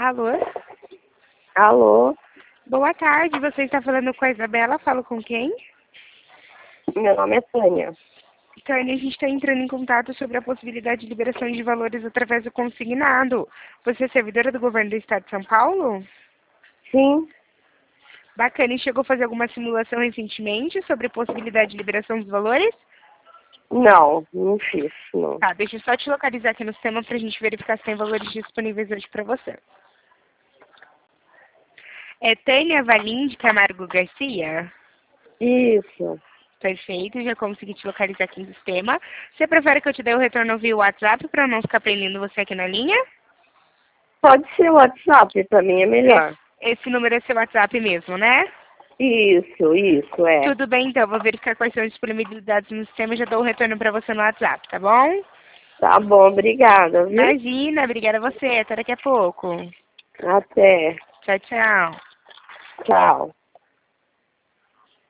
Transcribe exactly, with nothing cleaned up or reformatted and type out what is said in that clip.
Alô? Alô? Boa tarde, você está falando com a Isabela? Falo com quem? Meu nome é Tânia. Tânia, a gente está entrando em contato sobre a possibilidade de liberação de valores através do consignado. Você é servidora do governo do estado de São Paulo? Sim. Bacana, e chegou a fazer alguma simulação recentemente sobre a possibilidade de liberação dos valores? Não, não fiz, não. Tá, deixa eu só te localizar aqui no sistema para a gente verificar se tem valores disponíveis hoje para você. É Tânia Valim de Camargo Garcia? Isso. Perfeito, já consegui te localizar aqui no sistema. Você prefere que eu te dê o retorno via WhatsApp para não ficar prendendo você aqui na linha? Pode ser o WhatsApp, pra mim é melhor. Esse, esse número é seu WhatsApp mesmo, né? Isso, isso, é. Tudo bem, então. Vou verificar quais são as disponibilidades no sistema e já dou o retorno para você no WhatsApp, tá bom? Tá bom, obrigada, viu? Imagina, obrigada a você. Até daqui a pouco. Até. Tchau, tchau. Tchau.